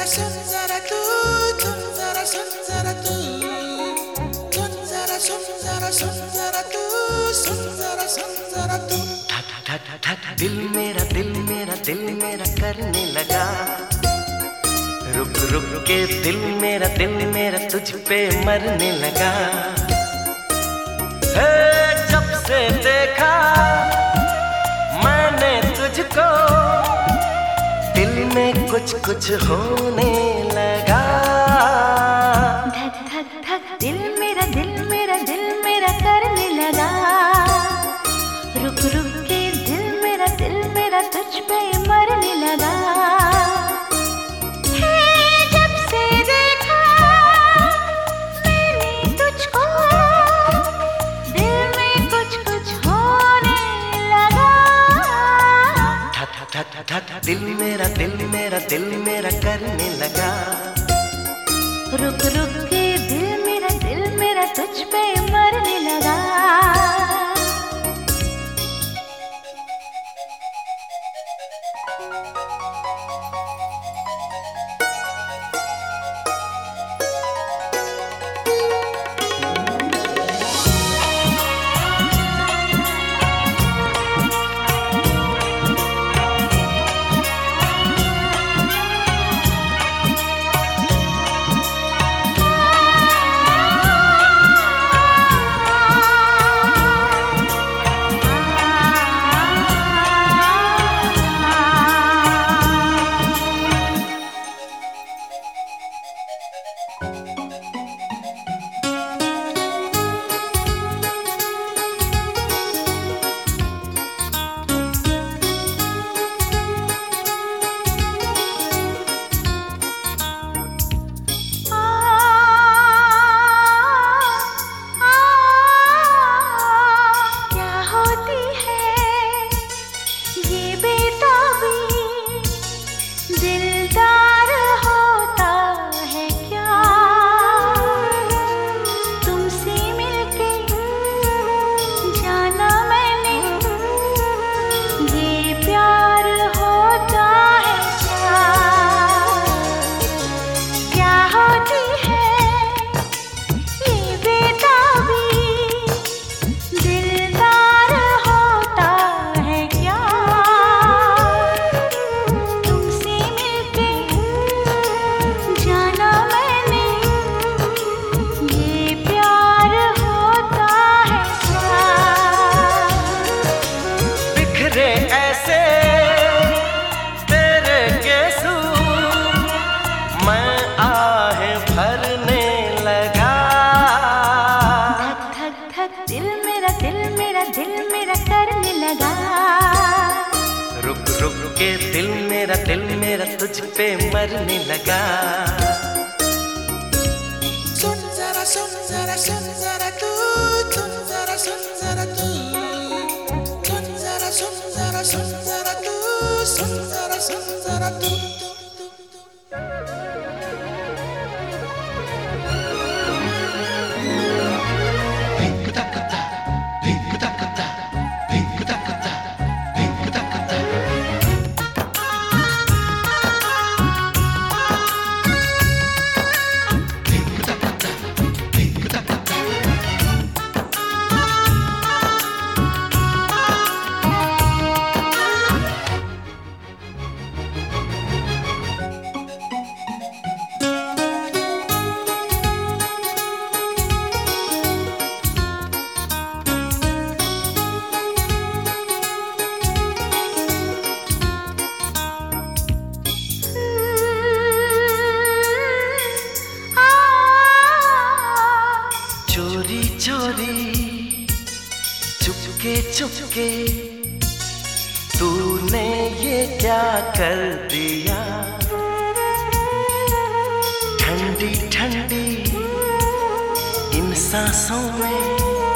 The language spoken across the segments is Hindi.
सुन जरा तू, तुम जरा सुन जरा तू, तुम जरा सुन जरा सुन जरा तू, सुन जरा सुन जरा तू। दिल मेरा दिल मेरा दिल मेरा करने लगा, रुक रुक के दिल मेरा तुझ पे मरने लगा। जब से देखा मैंने तुझको, दिल में कुछ कुछ होने लगा। धक धक धक दिल मेरा करने लगा, रुक रुक के दिल मेरा तुझ पे मरने लगा। जब से देखा मैंने तुझको, दिल में कुछ कुछ होने लगा। दिल मेरा करने लगा, रुक रुक के दिल मेरा तुझ पे मरने लगा। करने लगा, रुक रुक के दिल मेरा तुझ पे मरने लगा। सुन जरा तू, तुम जरा सुन जरा तू, तुम जरा सुन जरा तू, सुन जरा तू। चोरी चुपके तूने ये क्या कर दिया। ठंडी ठंडी इन सांसों में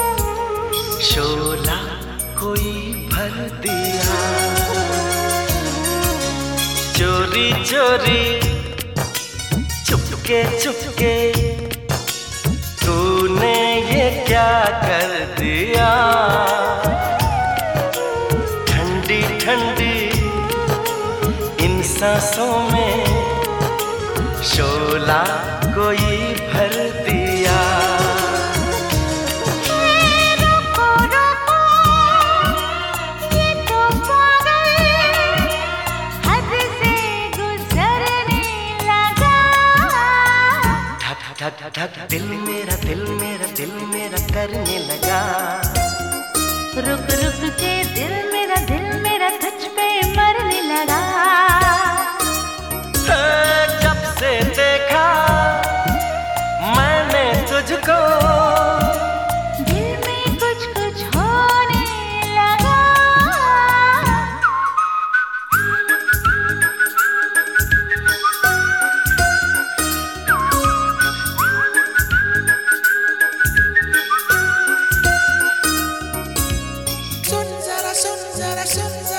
शोला कोई भर दिया। चोरी चोरी चुपके तूने ये क्या कर दिया। ठंडी ठंडी इन सांसों में शोला कोई भर दिया। रुको रुको, ये तो पागल हद से गुजरने लगा। धक धक धक दिल मेरा दिल मेरा दिल मेरा करने लगा। रुक रुक के दिल मेरा तुझ पे मरने लगा। जब से देखा मैंने तुझको, दिल में कुछ कुछ होने लगा। सुन जरा सुन जरा सुन